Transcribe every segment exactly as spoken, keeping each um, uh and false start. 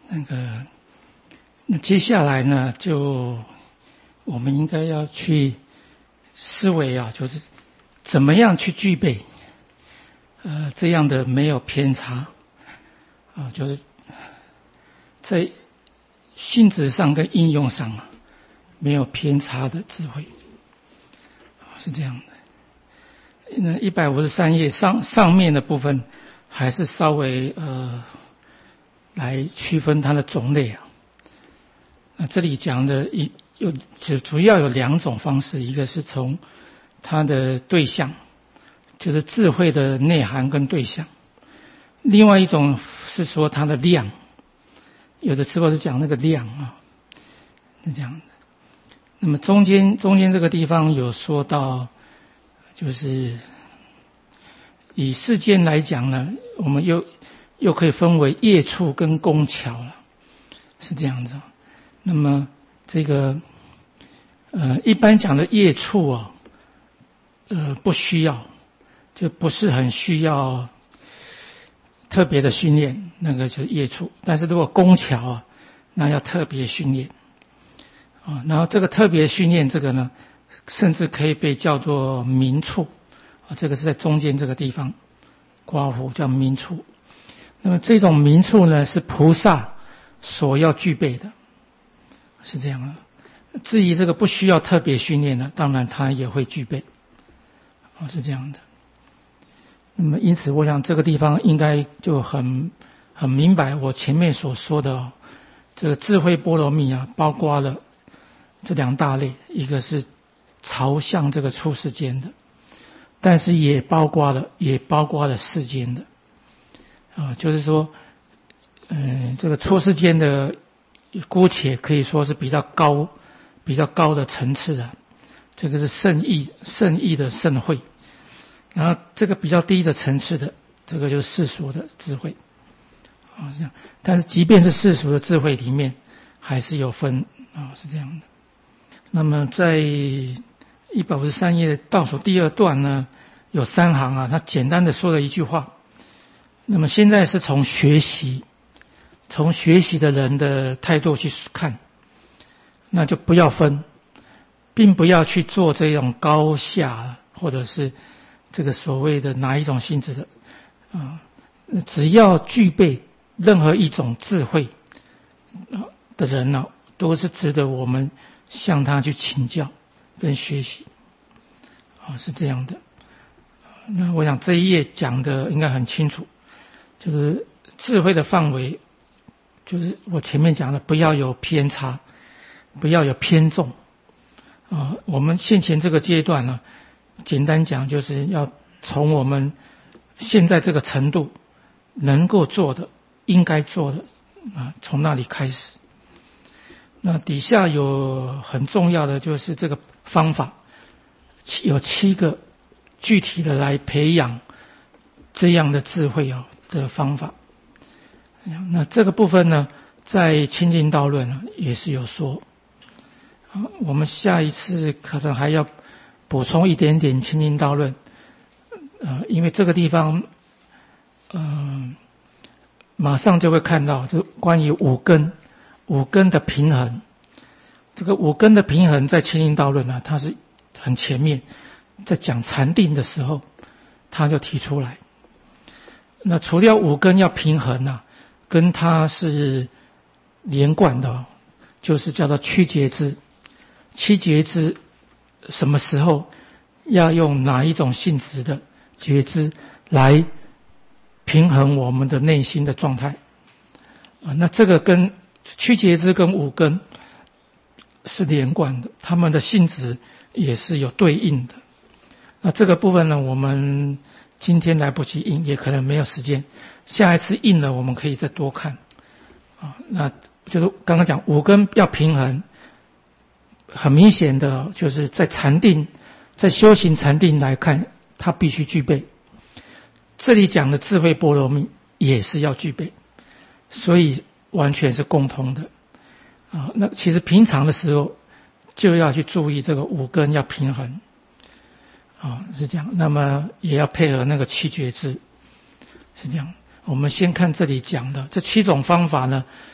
那个，那接下来呢，就我们应该要去思维啊，就是怎么样去具备呃这样的没有偏差啊，就是在性质上跟应用上啊没有偏差的智慧，是这样的。那一百五十三页上上面的部分还是稍微呃来区分它的种类啊。那这里讲的一有主主要有两种方式，一个是从它的对象，就是智慧的内涵跟对象；另外一种是说它的量，有的时候是讲那个量啊，是这样的。那么中间中间这个地方有说到，就是以世间来讲呢，我们又又可以分为业处跟工巧了，是这样子。那么这个呃一般讲的业处啊，呃不需要，就不是很需要特别的训练，那个就是业处。但是如果工巧啊，那要特别训练啊。然后这个特别训练这个呢，甚至可以被叫做明处啊，这个是在中间这个地方，括弧叫明处。那么这种明处呢，是菩萨所要具备的，是这样的。至于这个不需要特别训练的，当然他也会具备啊，是这样的。那么因此我想这个地方应该就很很明白我前面所说的、哦、这个智慧波罗蜜啊，包括了这两大类，一个是朝向这个出世间的，但是也包括了也包括了世间的啊，就是说嗯，这个出世间的姑且可以说是比较高比较高的层次啊，这个是圣意圣意的圣慧。然后这个比较低的层次的，这个就是世俗的智慧啊，是这样。但是即便是世俗的智慧里面，还是有分啊，是这样的。那么在一百五十三页倒数第二段呢，有三行啊，他简单的说了一句话。那么现在是从学习，从学习的人的态度去看，那就不要分，并不要去做这种高下，或者是这个所谓的哪一种性质的啊，只要具备任何一种智慧的人呢、啊，都是值得我们向他去请教跟学习啊，是这样的。那我想这一页讲的应该很清楚，就是智慧的范围，就是我前面讲的，不要有偏差，不要有偏重啊。我们现前这个阶段呢，简单讲就是要从我们现在这个程度能够做的、应该做的啊，从那里开始。那底下有很重要的就是这个方法，有七个具体的来培养这样的智慧哦的方法。那这个部分呢，在清净道论呢也是有说。我们下一次可能还要补充一点点清净道论，呃，因为这个地方，嗯、呃，马上就会看到，就关于五根，五根的平衡。这个五根的平衡在清净道论呢，它是很前面，在讲禅定的时候，他就提出来。那除掉五根要平衡啊，跟它是连贯的，就是叫做趋觉知。七觉知什么时候要用哪一种性质的觉知来平衡我们的内心的状态啊？那这个跟趋觉知跟五根是连贯的，它们的性质也是有对应的。那这个部分呢，我们今天来不及印，也可能没有时间，下一次印了我们可以再多看啊。那就是刚刚讲五根要平衡，很明显的就是在禅定，在修行禅定来看，它必须具备。这里讲的智慧波罗蜜也是要具备，所以完全是共同的啊。那其实平常的时候就要去注意这个五根要平衡啊，是这样。那么也要配合那个七觉知，是这样。我们先看这里讲的这七种方法呢，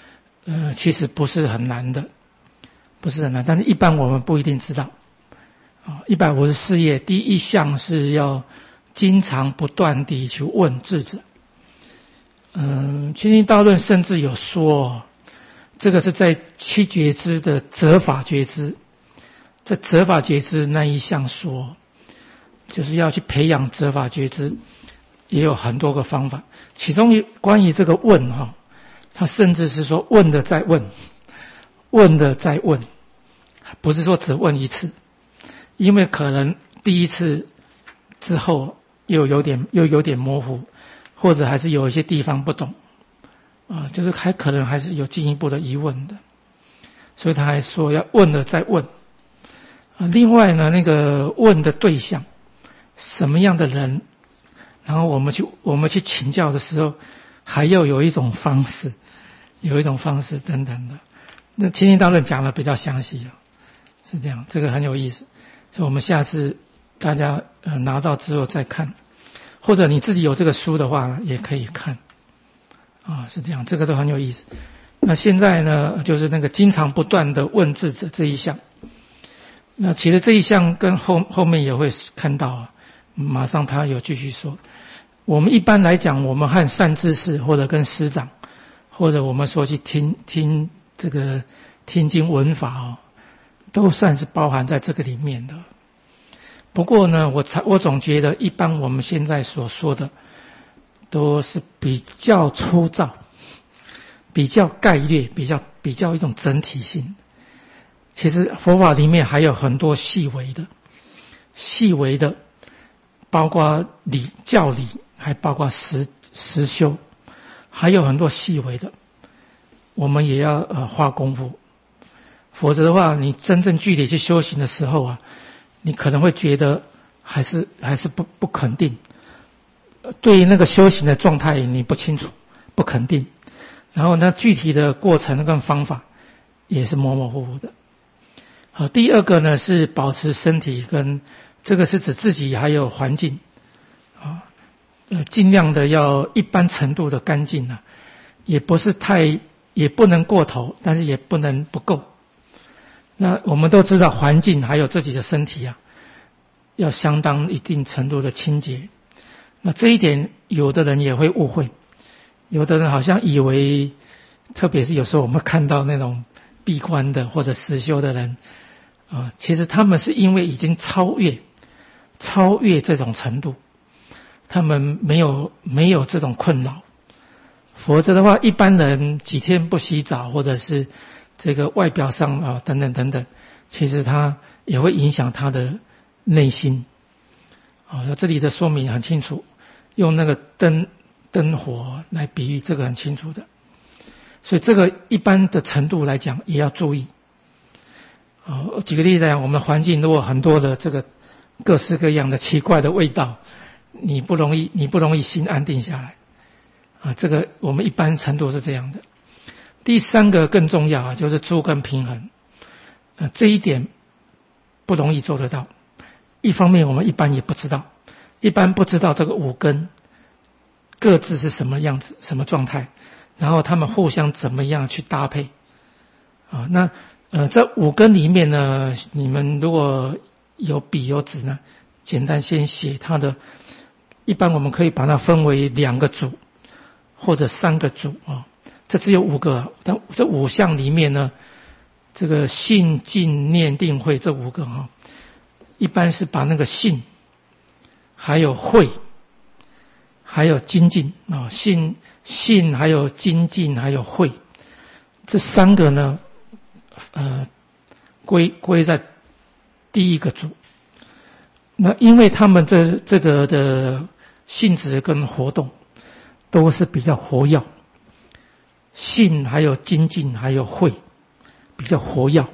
呃，其实不是很难的，不是很难，但是一般我们不一定知道。啊，一百五十四页第一项是要经常不断地去问智者。嗯，清净道论甚至有说，这个是在七觉支的责法觉支，在责法觉支那一项说，就是要去培养责法觉支，也有很多个方法。其中关于这个问哈，他甚至是说问的再问，问的再问，不是说只问一次。因为可能第一次之后又有点又有点模糊，或者还是有一些地方不懂啊，就是还可能还是有进一步的疑问的，所以他还说要问了再问啊。另外呢，那个问的对象什么样的人，然后我们去我们去请教的时候，还要有一种方式，有一种方式等等的。那清净道论讲的比较详细啊，是这样，这个很有意思。所以我们下次大家呃拿到之后再看，或者你自己有这个书的话也可以看啊，是这样，这个都很有意思。那现在呢，就是那个经常不断的问智者这一项，那其实这一项跟后后面也会看到啊，马上他有继续说，我们一般来讲，我们和善知识或者跟师长，或者我们说去听听这个听经闻法哦，都算是包含在这个里面的。不过呢，我我总觉得一般我们现在所说的都是比较粗糙，比较概略，比较比较一种整体性。其实佛法里面还有很多细微的，细微的，包括理教理，还包括实实修，还有很多细微的，我们也要呃花功夫。否则的话，你真正具体去修行的时候啊，你可能会觉得还是还是不不肯定，对于那个修行的状态你不清楚，不肯定，然后呢，具体的过程跟方法也是模模糊糊的。好，第二个呢是保持身体跟这个是指自己还有环境啊，呃，尽量的要一般程度的干净啊，也不是太也不能过头，但是也不能不够。那我们都知道环境还有自己的身体啊，要相当一定程度的清洁。那这一点有的人也会误会，有的人好像以为，特别是有时候我们看到那种闭关的或者实修的人啊，其实他们是因为已经超越超越这种程度，他们没有没有这种困扰。否则的话，一般人几天不洗澡或者是这个外表上啊等等等等，其实它也会影响他的内心啊。这里的说明很清楚，用那个灯灯火来比喻，这个很清楚的。所以这个一般的程度来讲也要注意啊。举个例子来讲，我们环境如果很多的这个各式各样的奇怪的味道，你不容易你不容易心安定下来啊。这个我们一般程度是这样的。第三个更重要啊，就是诸根平衡。呃，这一点不容易做得到。一方面我们一般也不知道，一般不知道这个五根各自是什么样子、什么状态，然后他们互相怎么样去搭配啊？那呃，这五根里面呢，你们如果有笔有纸呢，简单先写它的。一般我们可以把它分为两个组或者三个组啊。这只有五个，但这五项里面呢，这个信、净、念、定、慧这五个哈，一般是把那个信、还有慧、还有精进啊，信、信还有精进还有慧这三个呢，呃，归归在第一个组。那因为他们这这个的性质跟活动都是比较活跃。信还有精进还有慧比较活跃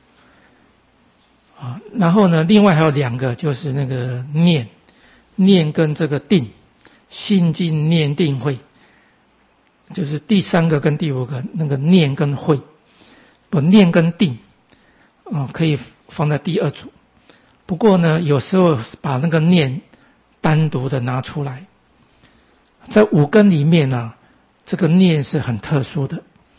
啊，然后呢，另外还有两个就是那个念，念跟这个定，信精念定慧，就是第三个跟第五个那个念跟慧，不念跟定啊可以放在第二组。不过呢，有时候把那个念单独的拿出来，在五根里面呢、啊。这个念是很特殊的，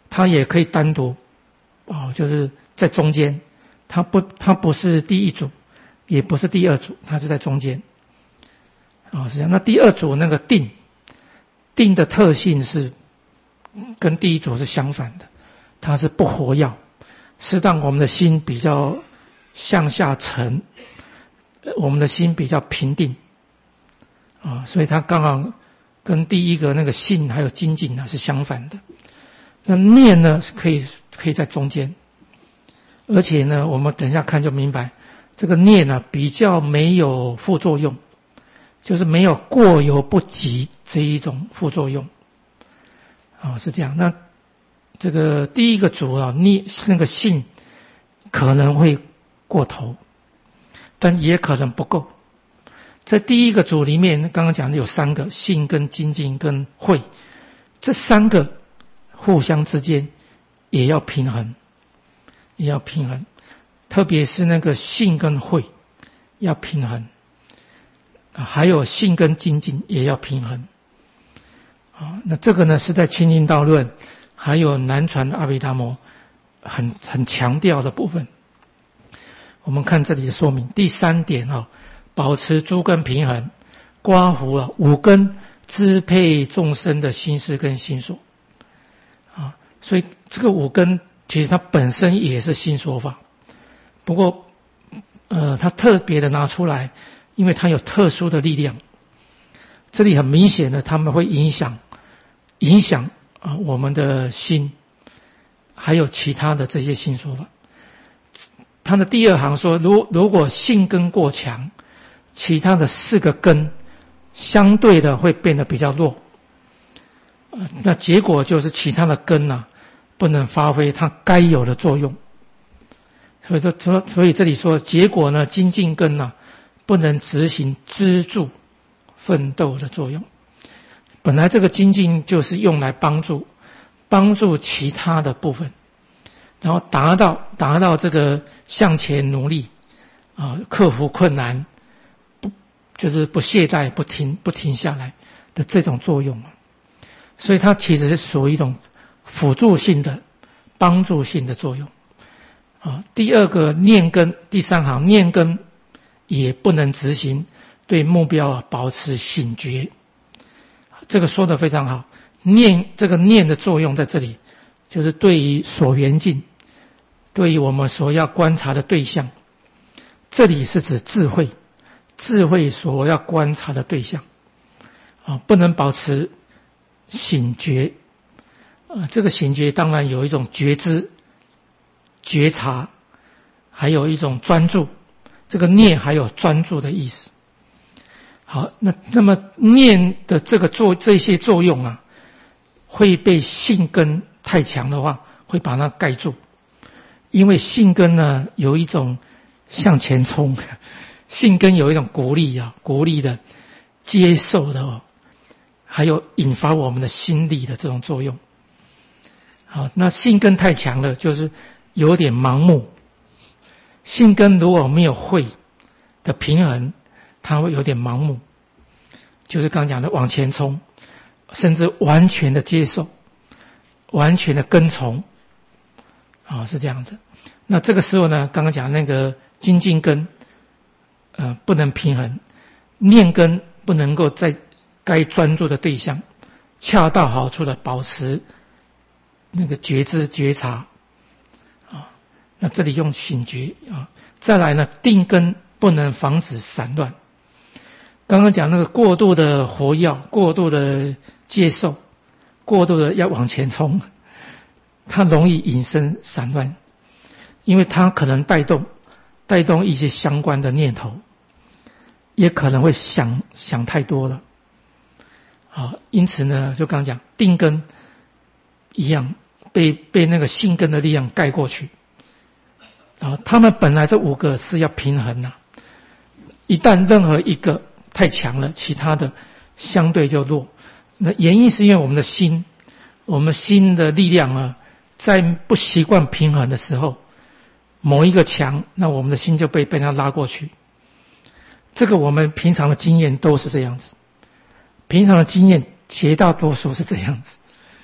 它也可以单独哦，就是在中间，它不它不是第一组，也不是第二组，它是在中间。哦，是这样。那第二组那个定，定的特性是跟第一组是相反的，它是不活跃，是让我们的心比较向下沉，我们的心比较平定啊，所以它刚好跟第一个那个信还有精进呢是相反的。那念呢是可以可以在中间，而且呢我们等一下看就明白，这个念呢比较没有副作用，就是没有过犹不及这一种副作用啊，是这样。那这个第一个组啊，念那个信可能会过头，但也可能不够。在第一个组里面，刚刚讲的有三个，信跟精进跟慧，这三个互相之间也要平衡，也要平衡，特别是那个信跟慧要平衡，还有信跟精进也要平衡。啊，那这个呢是在清净道论还有南传的阿毗达摩很很强调的部分。我们看这里的说明，第三点啊，保持诸根平衡，刮胡啊五根支配众生的心事跟心所啊，所以这个五根其实它本身也是心所法，不过呃它特别的拿出来，因为它有特殊的力量，这里很明显的他们会影响影响啊我们的心，还有其他的这些心所法。他的第二行说，如如果性根过强，其他的四个根相对的会变得比较弱，呃、那结果就是其他的根啊不能发挥它该有的作用。所以说，所以这里说结果呢，精进根啊不能执行资助奋斗的作用。本来这个精进就是用来帮助帮助其他的部分，然后达到达到这个向前努力啊，克服困难，不就是不懈怠、不停不停下来的这种作用嘛。所以它其实是属于一种辅助性的、帮助性的作用啊。第二个念根，第三行念根也不能执行，对目标啊保持醒觉。这个说得非常好，念这个念的作用在这里，就是对于所缘境，对于我们所要观察的对象，这里是指智慧，智慧所要观察的对象啊，不能保持醒觉啊。这个醒觉当然有一种觉知、觉察，还有一种专注。这个念还有专注的意思。好，那那么念的这个作这些作用啊，会被信根太强的话，会把它盖住。因为信根呢有一种向前冲，信根有一种鼓励啊，鼓励的、接受的、哦，还有引发我们的心力的这种作用。好，那信根太强了，就是有点盲目。信根如果没有慧的平衡，它会有点盲目，就是刚讲的往前冲，甚至完全的接受，完全的跟从，啊、哦，是这样的。那这个时候呢，刚刚讲那个精进根，呃，不能平衡，念根不能够在该专注的对象，恰到好处的保持那个觉知觉察，啊、哦，那这里用醒觉啊、哦。再来呢，定根不能防止散乱。刚刚讲那个过度的活跃，过度的接受，过度的要往前冲，它容易引生散乱，因为它可能带动带动一些相关的念头，也可能会想想太多了。好，因此呢，就刚刚讲定根一样被被那个信根的力量盖过去。啊，他们本来这五个是要平衡的，一旦任何一个太强了，其他的相对就弱。那原因是因为我们的心，我们心的力量啊，在不习惯平衡的时候，某一个强，那我们的心就被被它拉过去。这个我们平常的经验都是这样子，平常的经验绝大多数是这样子。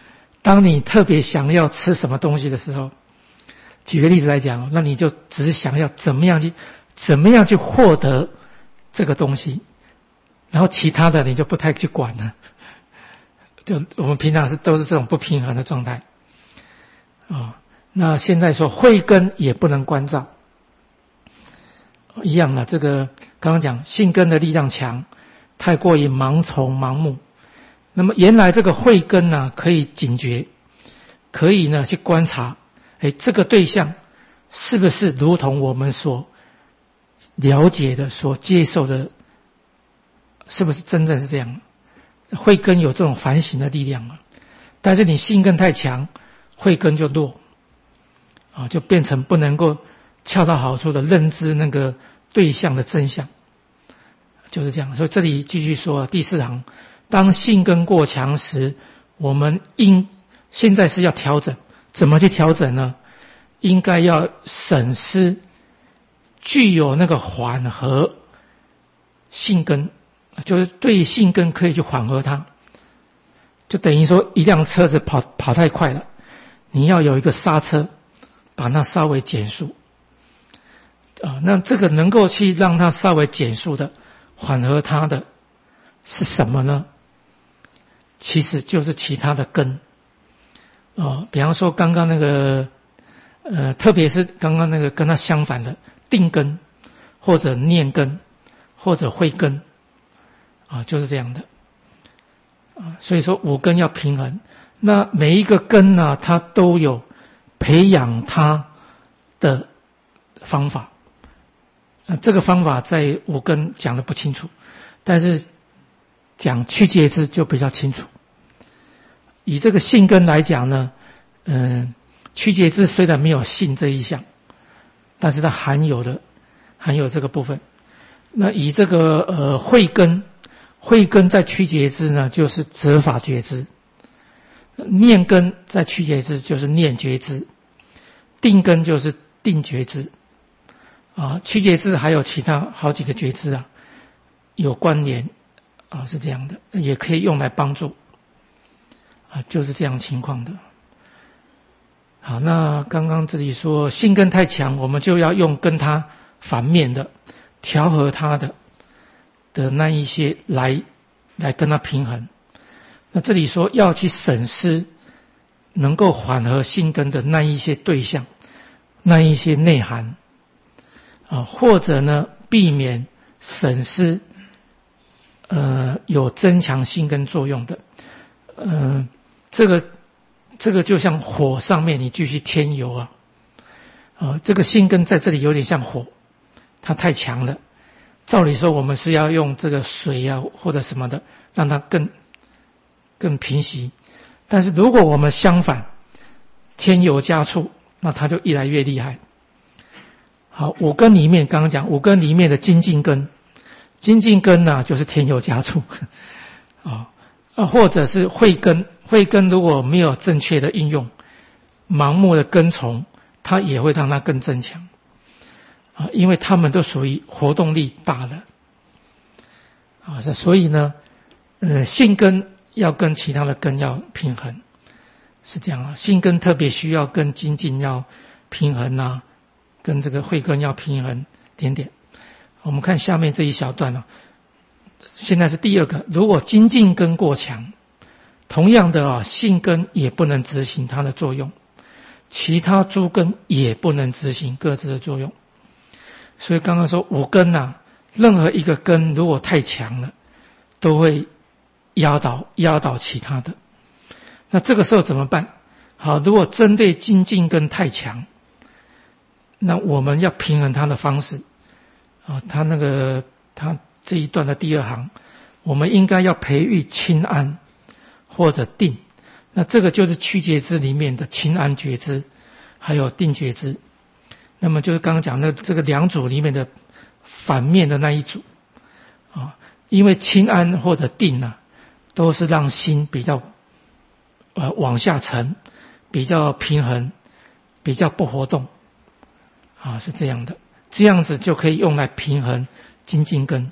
当你特别想要吃什么东西的时候，举个例子来讲，那你就只是想要怎么样去怎么样去获得这个东西，然后其他的你就不太去管了。就我们平常是都是这种不平衡的状态啊、哦。那现在说慧根也不能关照，一样的，这个刚刚讲性根的力量强，太过于盲从盲目。那么原来这个慧根呢，可以警觉，可以呢去观察，哎，这个对象是不是如同我们所了解的、所接受的，是不是真正是这样？慧根有这种反省的力量嘛？但是你性根太强，慧根就弱，啊，就变成不能够恰到好处的认知那个对象的真相，就是这样。所以这里继续说第四行，当性根过强时，我们应现在是要调整，怎么去调整呢？应该要审思具有那个缓和性根，就是对性根可以去缓和它，就等于说一辆车子跑跑太快了，你要有一个刹车，把它稍微减速啊。那这个能够去让它稍微减速的、缓和它的是什么呢？其实就是其他的根啊，比方说刚刚那个呃，特别是刚刚那个跟它相反的定根，或者念根，或者慧根啊，就是这样的啊。所以说五根要平衡，那每一个根呢，它都有培养它的方法。那这个方法在五根讲的不清楚，但是讲去觉支就比较清楚。以这个性根来讲呢，嗯，去觉支虽然没有性这一项，但是它含有的含有这个部分。那以这个呃慧根，慧根在去觉支呢就是责法觉支，念根在去觉支就是念觉支，定根就是定觉支啊。去觉支还有其他好几个觉支啊有关联啊，是这样的，也可以用来帮助啊，就是这样情况的。好，那刚刚这里说性根太强，我们就要用跟它反面的调和它的的那一些来来跟它平衡。那这里说要去审思能够缓和性根的那一些对象，那一些内涵啊，或者呢避免审思呃有增强性根作用的，呃这个这个就像火上面你继续添油啊，呃这个性根在这里有点像火，它太强了。照理说我们是要用这个水啊或者什么的让它更更平息，但是如果我们相反添油加醋，那它就越来越厉害。好，五根里面刚刚讲五根里面的精进根，精进根呢、啊、就是添油加醋啊、哦，或者是慧根，慧根如果没有正确的运用，盲目的跟从，它也会让它更增强啊，因为它们都属于活动力大的啊，所以呢，呃，性根要跟其他的根要平衡，是这样啊。性根特别需要跟精进要平衡啊，跟这个慧根要平衡点点。我们看下面这一小段啊，现在是第二个，如果精进根过强，同样的啊，性根也不能执行它的作用，其他诸根也不能执行各自的作用。所以刚刚说五根啊，任何一个根如果太强了，都会压倒压倒其他的。那这个时候怎么办？好，如果针对精进根太强，那我们要平衡它的方式啊，他那个他这一段的第二行，我们应该要培育清安或者定。那这个就是去觉支里面的清安觉支，还有定觉支。那么就是刚刚讲的这个两组里面的反面的那一组啊，因为清安或者定呢、啊，都是让心比较呃往下沉，比较平衡，比较不活动啊，是这样的。这样子就可以用来平衡精进根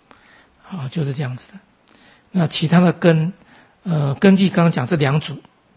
啊，就是这样子的。那其他的根呃，根据刚刚讲这两组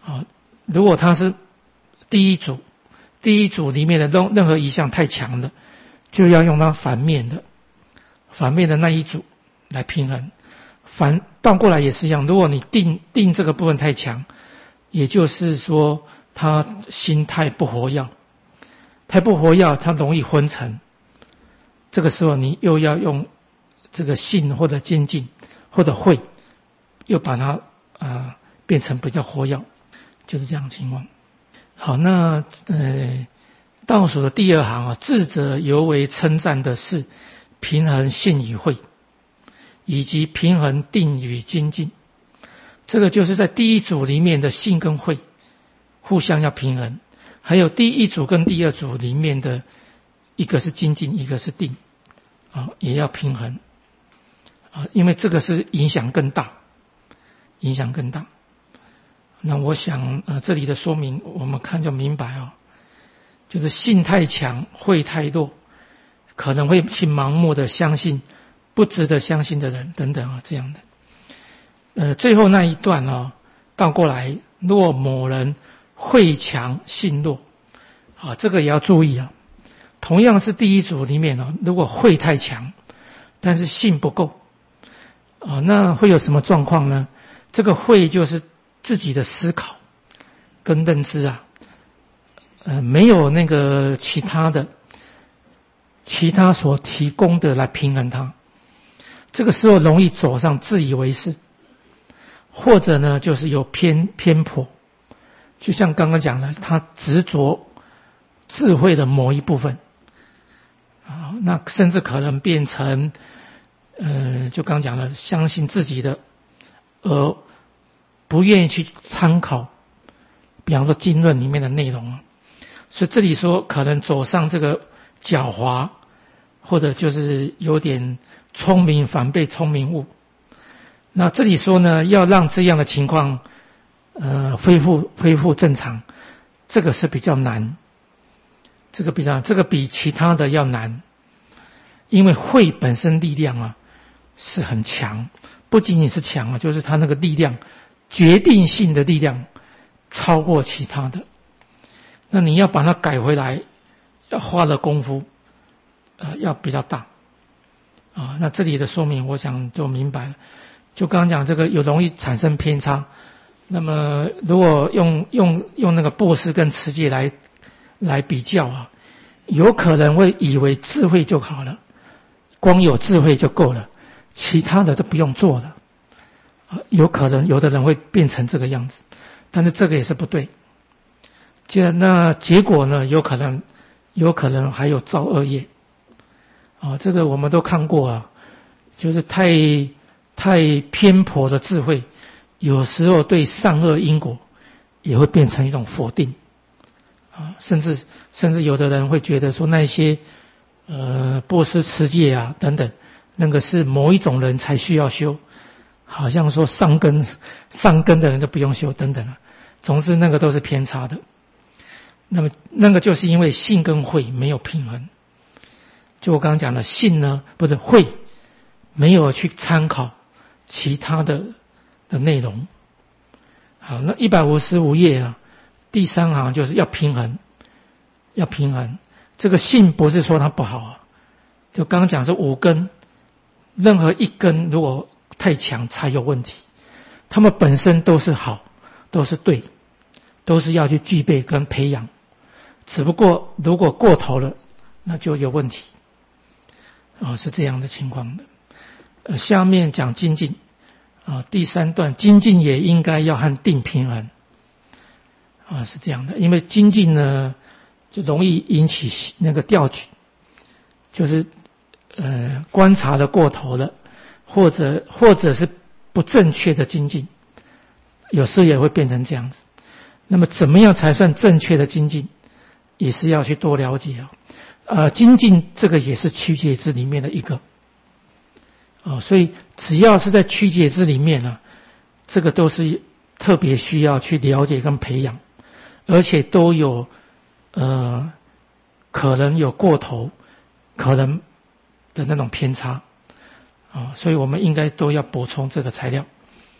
啊，如果它是第一组，第一组里面的任任何一项太强了，就要用它反面的，反面的那一组来平衡。反倒过来也是一样，如果你定定这个部分太强，也就是说他心态不活跃，太不活跃，他容易昏沉。这个时候你又要用这个信或者精进或者慧，又把它啊、呃、变成比较活跃，就是这样的情况。好，那呃倒数的第二行啊，智者尤为称赞的是平衡信与慧，以及平衡定与精进。这个就是在第一组里面的信跟慧互相要平衡，还有第一组跟第二组里面的一个是精进，一个是定啊，也要平衡啊，因为这个是影响更大，影响更大。那我想呃这里的说明我们看就明白哦，就是信太强，慧太弱，可能会去盲目的相信不值得相信的人等等啊，这样的。呃，最后那一段哦，倒过来，若某人慧强信弱，啊，这个也要注意啊。同样是第一组里面哦，如果慧太强，但是信不够，啊，那会有什么状况呢？这个慧就是自己的思考跟认知啊，呃，没有那个其他的，其他所提供的来平衡它。这个时候容易走上自以为是，或者呢就是有偏偏颇，就像刚刚讲的，他执着智慧的某一部分啊，那甚至可能变成呃，就刚讲了，相信自己的，而不愿意去参考，比方说经论里面的内容啊。所以这里说可能走上这个狡猾，或者就是有点聪明反被聪明误。那这里说呢，要让这样的情况呃恢复恢复正常，这个是比较难，这个比较这个比其他的要难，因为慧本身力量啊是很强，不仅仅是强啊，就是它那个力量决定性的力量超过其他的。那你要把它改回来，要花的功夫呃要比较大啊。那这里的说明我想就明白了。就刚刚讲这个有容易产生偏差，那么如果用用用那个波斯跟持戒来来比较啊，有可能会以为智慧就好了，光有智慧就够了，其他的都不用做了，有可能有的人会变成这个样子，但是这个也是不对。这那结果呢，有可能有可能还有造恶业啊，这个我们都看过啊，就是太太偏颇的智慧，有时候对善恶因果也会变成一种否定啊，甚至甚至有的人会觉得说那些呃波斯持戒啊等等，那个是某一种人才需要修，好像说上根上根的人都不用修等等啊，总之那个都是偏差的。那么那个就是因为信跟慧没有平衡，就我刚刚讲的信呢，不是慧没有去参考其他的的内容。好，那一百五十五页啊，第三行就是要平衡，要平衡。这个信不是说它不好啊，就刚刚讲是五根，任何一根如果太强才有问题，它们本身都是好，都是对，都是要去具备跟培养，只不过如果过头了，那就有问题啊，是这样的情况的。呃，下面讲精进啊，第三段精进也应该要和定平衡啊，是这样的，因为精进呢就容易引起那个掉举，就是呃观察的过头了，或者或者是不正确的精进，有时候也会变成这样子。那么怎么样才算正确的精进，也是要去多了解啊。呃，精进这个也是曲解支里面的一个。哦，所以只要是在曲解支里面呢、啊，这个都是特别需要去了解跟培养，而且都有呃可能有过头，可能的那种偏差啊，所以我们应该都要补充这个材料。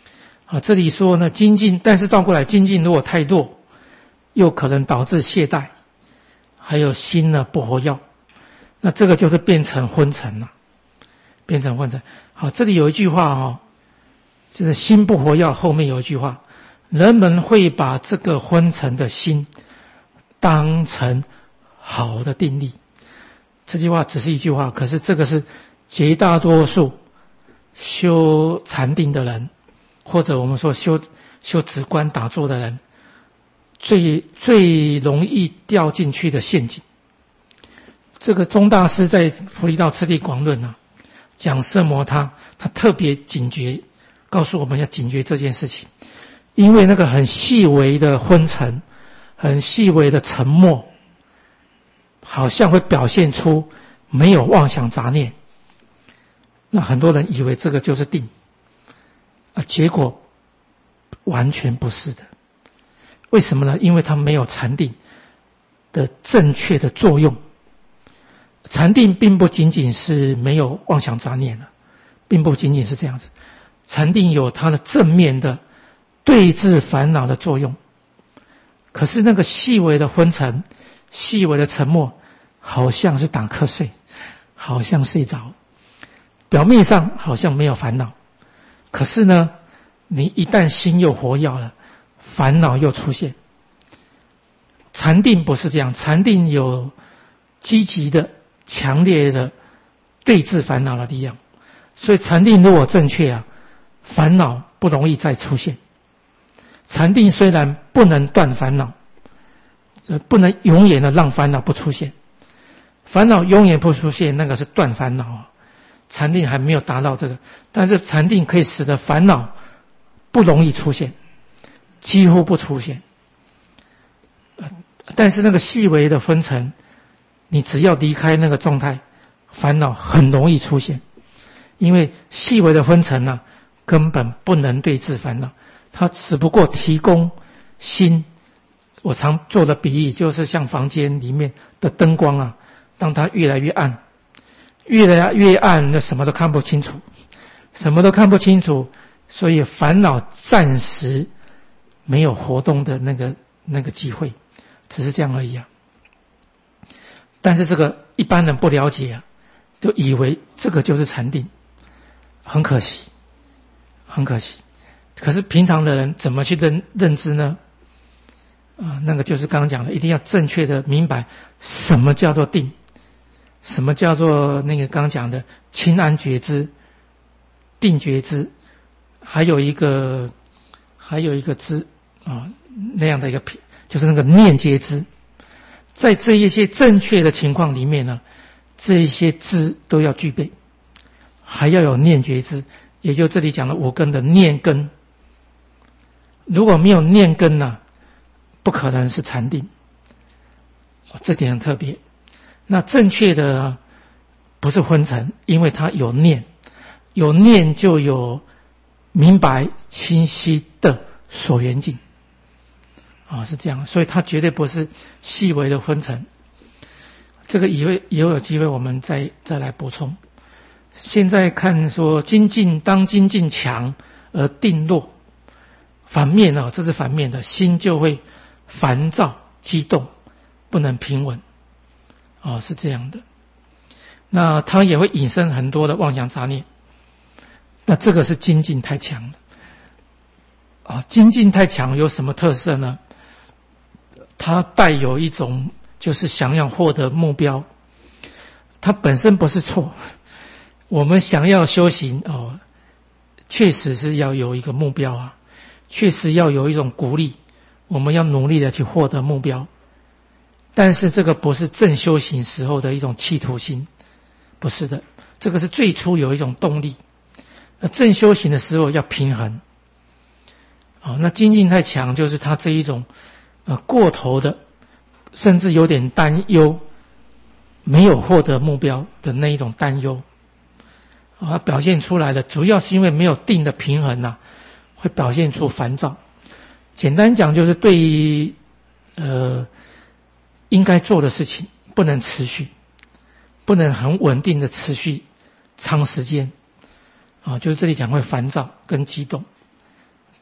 啊，这里说呢精进，但是倒过来精进如果太弱，又可能导致懈怠，还有心呢不活跃，那这个就是变成昏沉了，变成昏沉。好，这里有一句话哦，就是心不活跃，后面有一句话，人们会把这个昏沉的心当成好的定力。这句话只是一句话，可是这个是绝大多数修禅定的人，或者我们说修修止观打坐的人，最最容易掉进去的陷阱。这个宗大师在《菩提道次第广论》啊，讲色摩他，他特别警觉，告诉我们要警觉这件事情，因为那个很细微的昏沉，很细微的沉默，好像会表现出没有妄想杂念。那很多人以为这个就是定，啊，结果完全不是的。为什么呢？因为它没有禅定的正确的作用。禅定并不仅仅是没有妄想杂念了，并不仅仅是这样子。禅定有它的正面的对治烦恼的作用，可是那个细微的昏沉、细微的沉默，好像是打瞌睡，好像睡着，表面上好像没有烦恼，可是呢，你一旦心又活跃了，烦恼又出现。禅定不是这样，禅定有积极的、强烈的对治烦恼的力量，所以禅定如果正确啊，烦恼不容易再出现。禅定虽然不能断烦恼，呃，不能永远的让烦恼不出现，烦恼永远不出现，那个是断烦恼啊。禅定还没有达到这个，但是禅定可以使得烦恼不容易出现，几乎不出现。但是那个细微的昏沉，你只要离开那个状态，烦恼很容易出现。因为细微的昏沉呢、啊，根本不能对治烦恼，它只不过提供心。我常做的比喻就是像房间里面的灯光啊，当它越来越暗，越来越暗，那什么都看不清楚，什么都看不清楚，所以烦恼暂时没有活动的那个那个机会，只是这样而已啊。但是这个一般人不了解啊，就以为这个就是禅定，很可惜，很可惜。可是平常的人怎么去认认知呢？啊，那个就是刚刚讲的，一定要正确的明白什么叫做定，什么叫做那个刚刚讲的清安觉知、定觉知，还有一个还有一个知啊，那样的一个就是那个念觉知。在这一些正确的情况里面呢，这一些知都要具备，还要有念觉知，也就这里讲的五根的念根。如果没有念根呢、啊，不可能是禅定，这点很特别。那正确的不是昏沉，因为它有念，有念就有明白清晰的所缘境啊，是这样，所以它绝对不是细微的昏沉。这个以后以后有机会我们再再来补充。现在看说精进当精进强而定弱，反面啊，这是反面的，心就会烦躁激动，不能平稳啊，是这样的。那它也会引申很多的妄想杂念，那这个是精进太强了啊。精进太强有什么特色呢？它带有一种就是想要获得目标，它本身不是错。我们想要修行哦，确实是要有一个目标啊，确实要有一种鼓励，我们要努力的去获得目标。但是这个不是正修行时候的一种企图心，不是的，这个是最初有一种动力。那正修行的时候要平衡。哦，那精进太强就是他这一种呃过头的，甚至有点担忧，没有获得目标的那一种担忧。啊，表现出来的主要是因为没有定的平衡啊，会表现出烦躁。简单讲就是对于呃应该做的事情不能持续，不能很稳定的持续长时间啊，就是这里讲会烦躁跟激动，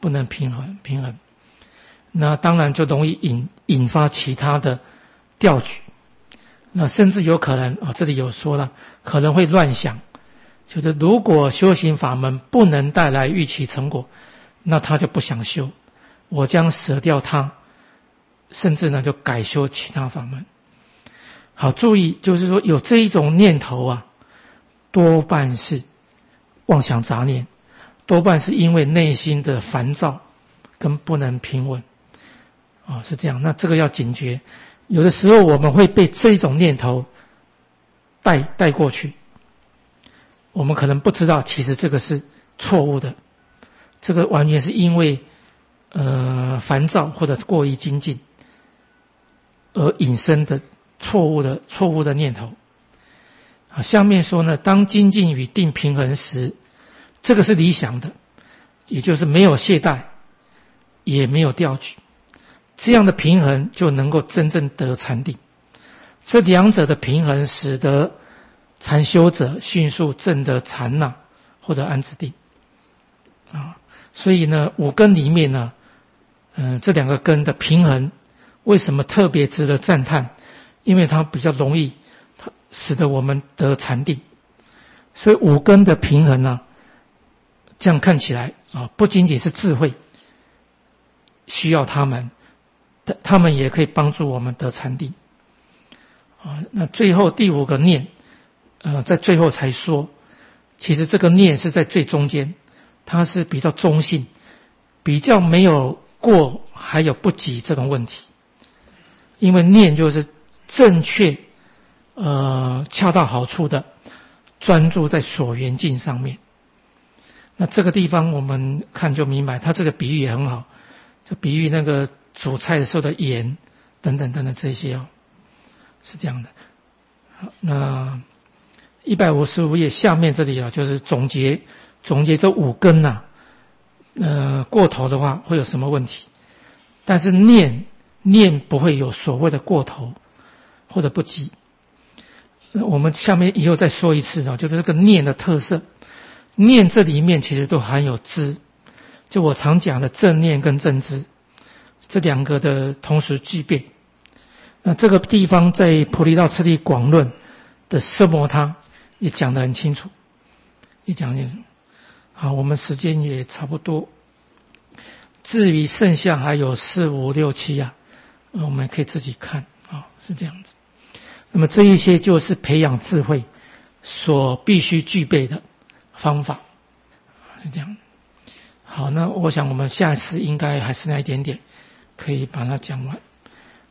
不能平衡平衡，那当然就容易引引发其他的调举，那甚至有可能啊，这里有说了，可能会乱想，就是如果修行法门不能带来预期成果，那他就不想修，我将舍掉它，甚至呢就改修其他法门。好，注意就是说有这一种念头啊，多半是妄想杂念，多半是因为内心的烦躁跟不能平稳啊，是这样。那这个要警觉，有的时候我们会被这种念头带带过去，我们可能不知道其实这个是错误的，这个完全是因为呃烦躁或者过于精进而引申的错误的错误的念头。啊，下面说呢，当精进与定平衡时，这个是理想的，也就是没有懈怠，也没有调举，这样的平衡就能够真正得禅定。这两者的平衡，使得禅修者迅速证得禅那或者安止定。啊，所以呢，五根里面呢，嗯、呃，这两个根的平衡，为什么特别值得赞叹？因为它比较容易，它使得我们得禅定。所以五根的平衡呢，这样看起来啊，不仅仅是智慧需要他们，他们也可以帮助我们得禅定。啊，那最后第五个念，呃，在最后才说，其实这个念是在最中间，它是比较中性，比较没有过还有不及这种问题。因为念就是正确，呃，恰到好处的专注在所缘境上面。那这个地方我们看就明白，他这个比喻也很好，就比喻那个煮菜的时候的盐等等等等这些哦，是这样的。好，那一百五十五页下面这里啊，就是总结总结这五根呐、啊，呃，过头的话会有什么问题？但是念念不会有所谓的过头或者不及。我们下面以后再说一次啊，就是这个念的特色。念这里面其实都含有知，就我常讲的正念跟正知，这两个的同时具备。那这个地方在《菩提道次第广论》的奢摩他也讲得很清楚，也讲清楚。好，我们时间也差不多。至于剩下还有四五六七啊，我们可以自己看啊，是这样子。那么这一些就是培养智慧所必须具备的方法，是这样。好，那我想我们下一次应该还是那一点点，可以把它讲完。